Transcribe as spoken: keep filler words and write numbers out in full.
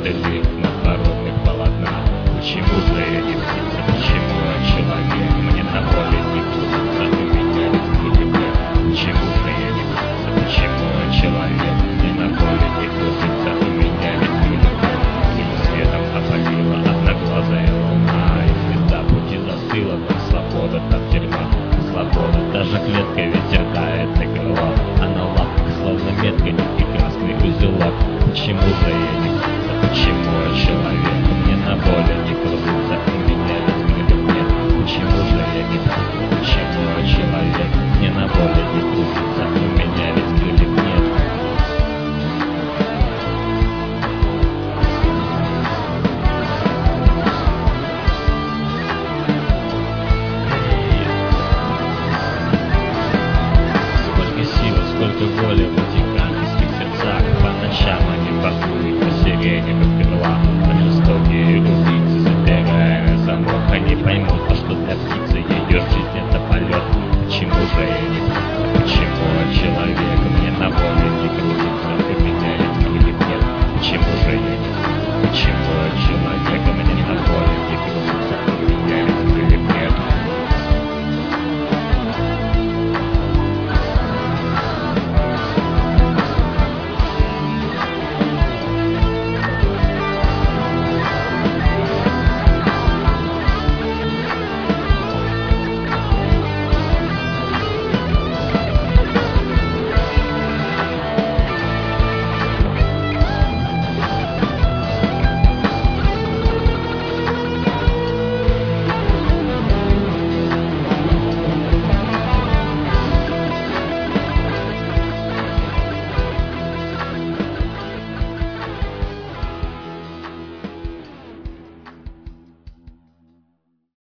крыльев на породных полотнах. Почему же я не птица, почему я человек? Мне на воле не крутится, у меня ведь любовь. Почему же я не птица, почему я человек? Мне на воле не крутится, у меня ведь любовь. Каким светом опалила одноглазая луна, и звезда пути застыла, но свобода там тюрьма. Свобода, даже клетка ведь рыдается крыло, а на лапках словно метка некий красный узелок. Почему же я не птица, почему я человек? Мне на воле не крутится, у меня ведь крыльев нет. Почему же я не птица, почему я человек? Мне на воле не крутится, у меня ведь крыльев нет. Сколько воли в этих ангельских сердцах, по ночам они воркуют по сирене.